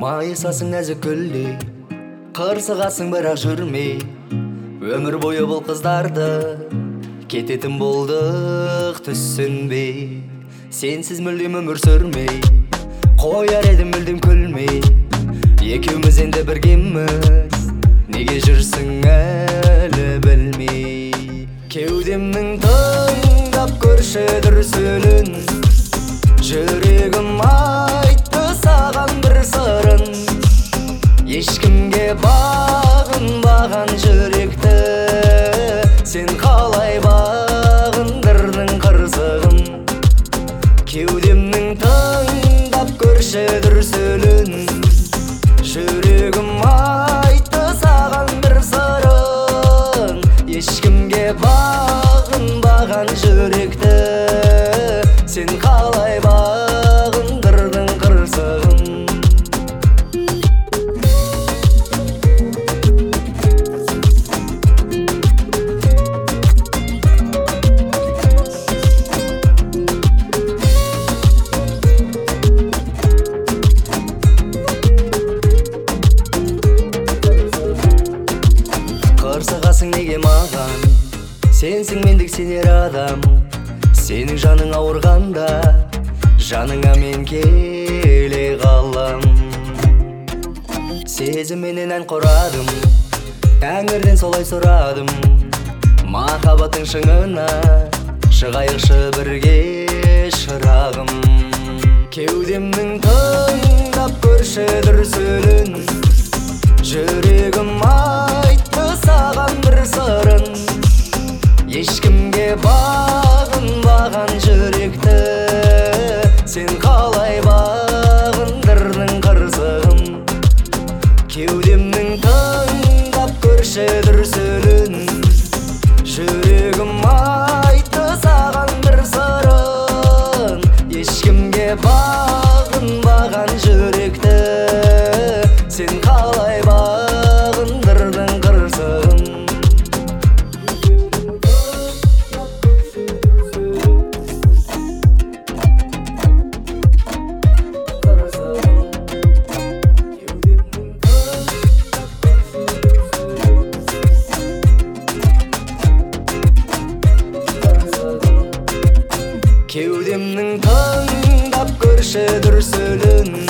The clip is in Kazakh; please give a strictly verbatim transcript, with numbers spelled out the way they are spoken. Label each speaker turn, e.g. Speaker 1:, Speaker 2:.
Speaker 1: Майысасың нәзік гүлдей, қырсығасың бірақ жүрмей. Өмір бойы бұл қыздарды кететін болдық түсінбей. Сенсіз мүлдем өмір сүрмей, қояр едім мүлдем күлмей. Екеуміз енді біргеміз, неге жүрсің әлі білмей. Кеудемнің тыңдап көрші дүрсілін, жүрегім айтты саған бір сырын. Ешкімге бағынбаған жүректі сен қалай бағындырдың қырсығын. Кеудемнің тыңдап көрші дүрсілін, жүрегім айтты саған бір сырын. Ешкімге бағынбаған жүректі сен қалай бағындырдың қырсығын. Қырсығасың неге маған, сенсің мендік сенер адам. Сенің жаның ауырғанда, жаныңа мен келе қалам. Сезімменен ән құрадым, тәңірден солай сұрадым. Махаббаттың шыңына шығайықшы бірге шырағым. Кеудемнің тыңдап көрші дүрсілін, жүрегім айтты саған бір сырын. Ешкімге бағынбаған жүректі сен қалай бағындырдың қырсығын. Кеудемнің тыңдап көрші дүрсілін, жүрегім айтты саған бір сырын. Ешкімге бағынбаған жүректі сен қалай бағындырдың қырсығын. Кеудемнің тыңдап көрші дүрсілін,